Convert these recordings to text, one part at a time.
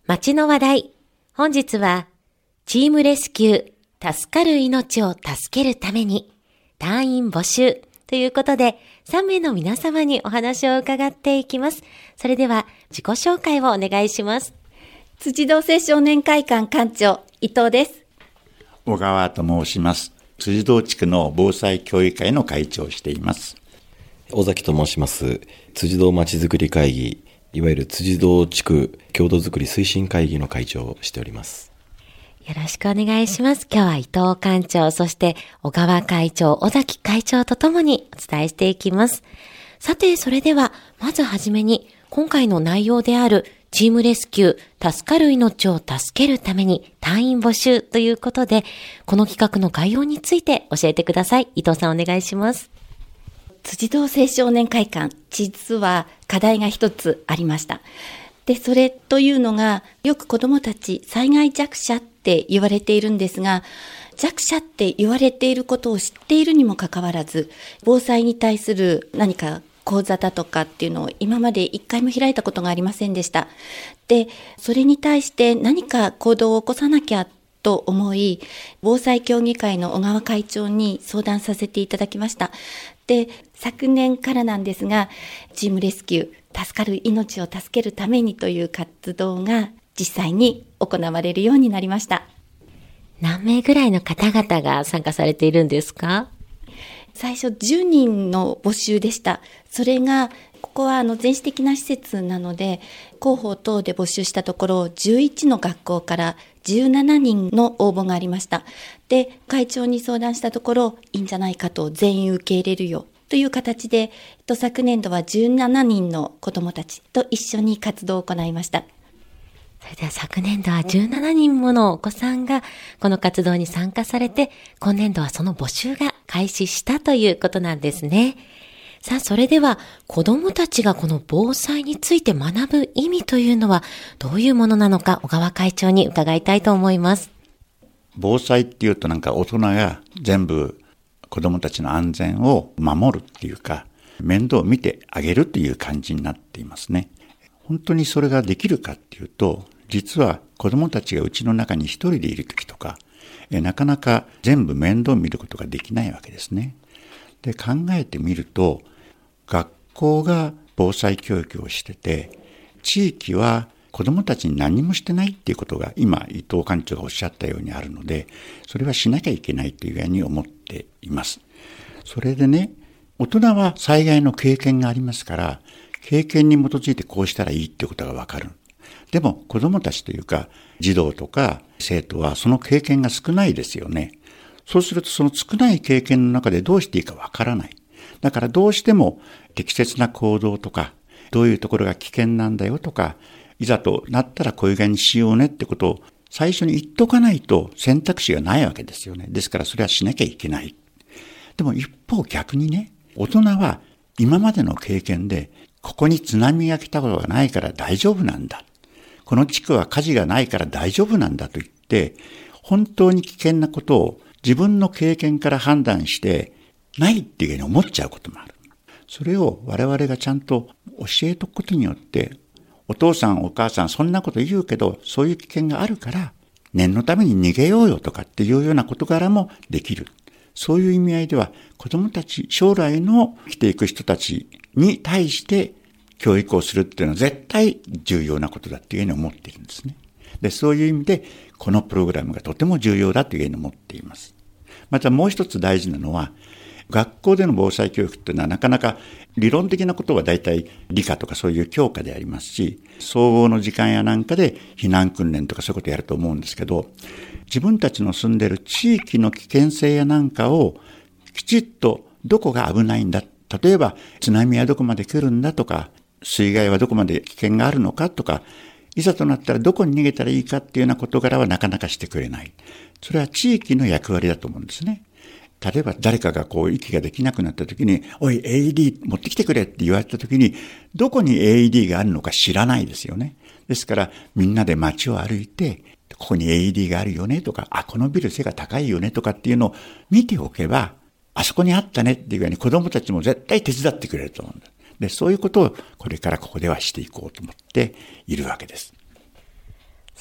街の話題。本日は、チームレスキュー、助かる命を助けるために、隊員募集ということで、3名の皆様にお話を伺っていきます。それでは、自己紹介をお願いします。 辻堂青少年会館館長、伊藤です。 小川と申します。辻堂地区の防災協議会の会長をしています。 尾崎と申します。辻堂まちづくり会議、いわゆる辻堂地区郷土づくり推進会議の会長をしております。 よろしくお願いします。今日は伊藤館長、そして小川会長、尾崎会長とともにお伝えしていきます。さて、それでは、まずはじめに、今回の内容である、チームレスキュー、助かる命を助けるために隊員募集ということで、この企画の概要について教えてください。伊藤さんお願いします。 辻堂青少年会館、実は課題が一つありました。で、それというのが、よく子どもたち災害弱者って言われているんですが、弱者って言われていることを知っているにもかかわらず、防災に対する何か講座だとかっていうのを今まで一回も開いたことがありませんでした。で、それに対して何か行動を起こさなきゃと思い、防災協議会の小川会長に相談させていただきました。で、昨年からなんですが、チームレスキュー、助かる命を助けるためにという活動が実際に行われるようになりました。 何名ぐらいの方々が参加されているんですか？ 最初10人の募集でした。それが、ここは全市的な施設なので、広報等で募集したところ、11の学校から17人の応募がありました。で、会長に相談したところ、いいんじゃないかと、全員受け入れるよという形で、昨年度は17人の子どもたちと一緒に活動を行いました。 それでは昨年度は17人ものお子さんがこの活動に参加されて、今年度はその募集が開始したということなんですね。さあ、それでは子どもたちがこの防災について学ぶ意味というのはどういうものなのか、小川会長に伺いたいと思います。 防災っていうとなんか大人が全部子どもたちの安全を守るっていうか、面倒を見てあげるっていう感じになっていますね。本当にそれができるかっていうと、実は子どもたちがうちの中に一人でいるときとか、なかなか全部面倒を見ることができないわけですね。で、考えてみると、学校が防災教育をしてて、地域は子どもたちに何もしてないっていうことが今伊藤館長がおっしゃったようにあるので、それはしなきゃいけないというふうに思っています。それでね、大人は災害の経験がありますから、経験に基づいてこうしたらいいってことがわかる。でも子どもたちというか児童とか生徒はその経験が少ないですよね。そうするとその少ない経験の中でどうしていいかわからない。だからどうしても適切な行動とか、どういうところが危険なんだよとか、いざとなったらこういう具合にしようねってことを最初に言っとかないと選択肢がないわけですよね。ですからそれはしなきゃいけない。でも一方逆にね、大人は今までの経験でここに津波が来たことがないから大丈夫なんだ。この地区は火事がないから大丈夫なんだと言って、本当に危険なことを自分の経験から判断してないっていうふうに思っちゃうこともある。それを我々がちゃんと教えておくことによって、お父さんお母さんそんなこと言うけど、そういう危険があるから念のために逃げようよとかっていうような事柄もできる。そういう意味合いでは子どもたち、将来の生きていく人たちに対して教育をするっていうのは絶対重要なことだっていうふうに思っているんですね。で、そういう意味でこのプログラムがとても重要だというふうに思っています。またもう一つ大事なのは、学校での防災教育っていうのはなかなか理論的なことは大体理科とかそういう教科でありますし、総合の時間やなんかで避難訓練とかそういうことをやると思うんですけど、自分たちの住んでいる地域の危険性やなんかをきちっとどこが危ないんだ、例えば津波はどこまで来るんだとか、水害はどこまで危険があるのかとか、いざとなったらどこに逃げたらいいかっていうような事柄はなかなかしてくれない。それは地域の役割だと思うんですね。例えば誰かが息ができなくなった時に、おい AED 持ってきてくれって言われた時に、どこに AED があるのか知らないですよね。ですからみんなで街を歩いて、ここに AED があるよねとか、このビル背が高いよねとかっていうのを見ておけば、あそこにあったねっていうように子供たちも絶対手伝ってくれると思うんだ。で、そういうことをこれからここではしていこうと思っているわけです。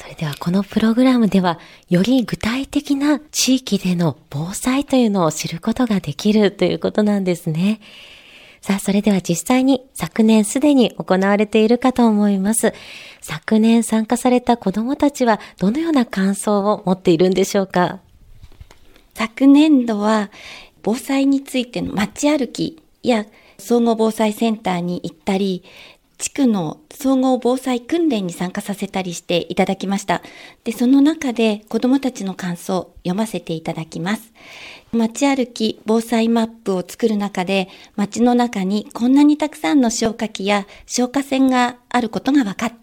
それではこのプログラムではより具体的な地域での防災というのを知ることができるということなんですね。さあ、それでは実際に昨年すでに行われているかと思います。昨年参加された子どもたちはどのような感想を持っているんでしょうか？ 昨年度は防災についての街歩きや総合防災センターに行ったり、地区の総合防災訓練に参加させたりしていただきました。で、その中で子どもたちの感想を読ませていただきます。街歩き防災マップを作る中で、街の中にこんなにたくさんの消火器や消火栓があることが分かった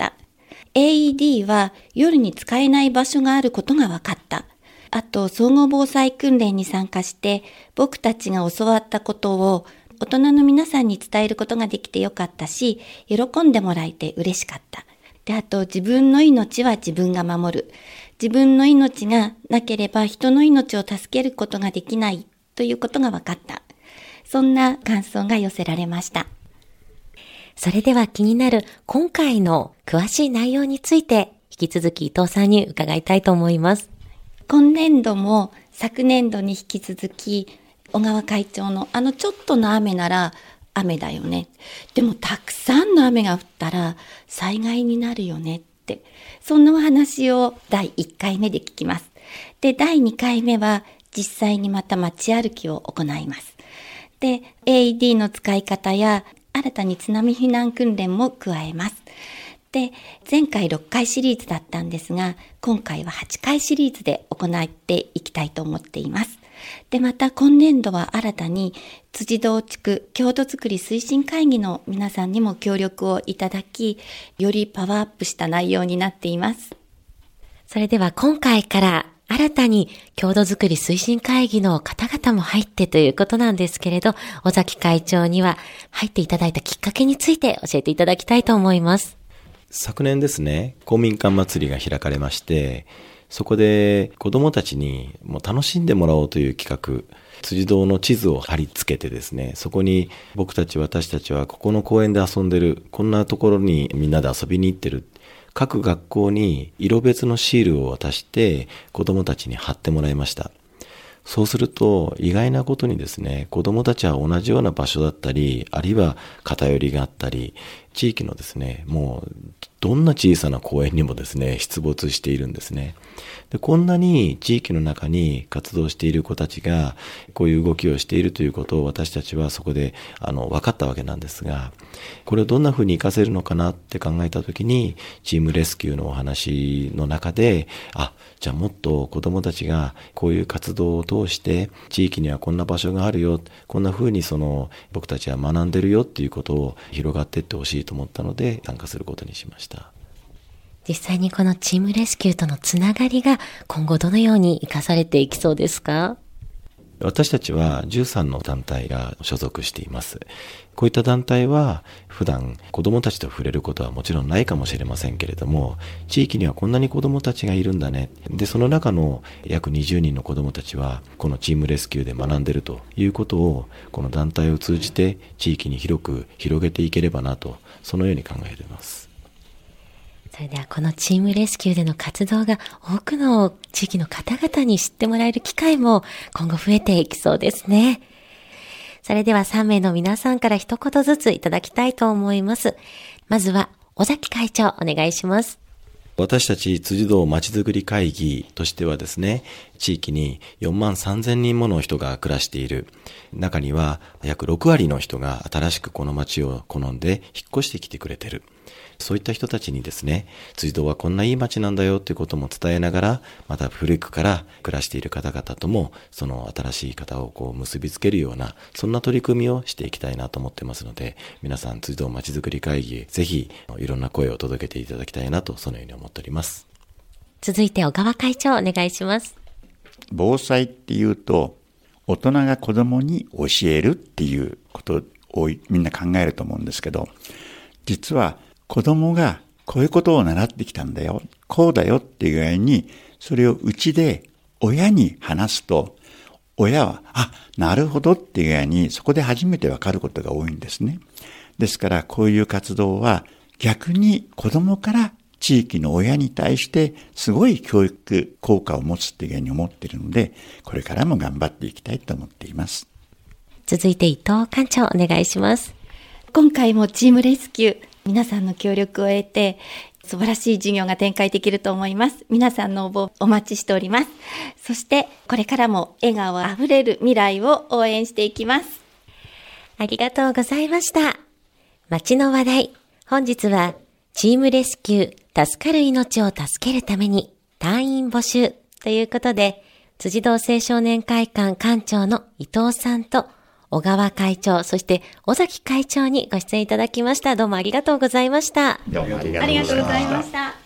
。AED は夜に使えない場所があることが分かった。あと、総合防災訓練に参加して、僕たちが教わったことを大人の皆さんに伝えることができてよかったし、喜んでもらえて嬉しかった。で、あと、自分の命は自分が守る。自分の命がなければ人の命を助けることができないということが分かった。そんな感想が寄せられました。 それでは気になる今回の詳しい内容について引き続き伊藤さんに伺いたいと思います。 今年度も昨年度に引き続き小川会長のちょっとの雨なら雨だよね。でもたくさんの雨が降ったら災害になるよねって。そんなお話を第1回目で聞きます。で、第2回目は実際にまた街歩きを行います。で、AED の使い方や新たに津波避難訓練も加えます。で、前回6回シリーズだったんですが、今回は8回シリーズで行っていきたいと思っています。で、また今年度は新たに辻堂地区郷土づくり推進会議の皆さんにも協力をいただき、よりパワーアップした内容になっています。 それでは今回から新たに郷土づくり推進会議の方々も入ってということなんですけれど、尾崎会長には入っていただいたきっかけについて教えていただきたいと思います。 昨年ですね、公民館祭りが開かれまして、そこで子どもたちにもう楽しんでもらおうという企画、辻堂の地図を貼り付けてですね、そこに私たちはここの公園で遊んでる、こんなところにみんなで遊びに行ってる。各学校に色別のシールを渡して子どもたちに貼ってもらいました。そうすると意外なことにですね、子どもたちは同じような場所だったり、あるいは偏りがあったり、地域のですね、もうどんな小さな公園にもですね、出没しているんですね。で、こんなに地域の中に活動している子たちがこういう動きをしているということを私たちはそこで分かったわけなんですが、これをどんな風に活かせるのかなって考えたときに、チームレスキューのお話の中で、じゃあもっと子どもたちがこういう活動を通して地域にはこんな場所があるよ、こんな風に僕たちは学んでるよっていうことを広がっていってほしいと思ったので参加することにしました。 実際にこのチームレスキューとのつながりが今後どのように生かされていきそうですか？ 私たちは13の団体が所属しています。こういった団体は普段子どもたちと触れることはもちろんないかもしれませんけれども、地域にはこんなに子どもたちがいるんだね。で、その中の約20人の子どもたちはこのチームレスキューで学んでいるということを、この団体を通じて地域に広く広げていければなと、そのように考えています。 それではこのチームレスキューでの活動が多くの地域の方々に知ってもらえる機会も今後増えていきそうですね。それでは3名の皆さんから一言ずついただきたいと思います。まずは尾崎会長お願いします。 私たち辻堂まちづくり会議としてはですね、地域に4万3000人もの人が暮らしている。中には約6割の人が新しくこの町を好んで引っ越してきてくれている。そういった人たちにですね、辻堂はこんないい町なんだよということも伝えながら、また古くから暮らしている方々ともその新しい方を結びつけるような、そんな取り組みをしていきたいなと思ってますので、皆さん辻堂まちづくり会議、ぜひいろんな声を届けていただきたいなと、そのように思っております。 続いて小川会長お願いします。 防災っていうと、大人が子供に教えるっていうことをみんな考えると思うんですけど、実は子供がこういうことを習ってきたんだよ、こうだよっていう具合に、それをうちで親に話すと、親は、なるほどっていう具合に、そこで初めてわかることが多いんですね。ですから、こういう活動は逆に子供から地域の親に対してすごい教育効果を持つっていうふうに思っているので、これからも頑張っていきたいと思っています。 続いて伊藤館長お願いします。 今回もチームレスキュー、皆さんの協力を得て、素晴らしい授業が展開できると思います。皆さんの応募お待ちしております。そしてこれからも笑顔あふれる未来を応援していきます。 ありがとうございました。街の話題、本日はチームレスキュー、助かる命を助けるために隊員募集ということで、辻堂青少年会館館長の伊藤さんと小川会長、そして尾崎会長にご出演いただきました。どうもありがとうございました。 どうもありありがとうございました。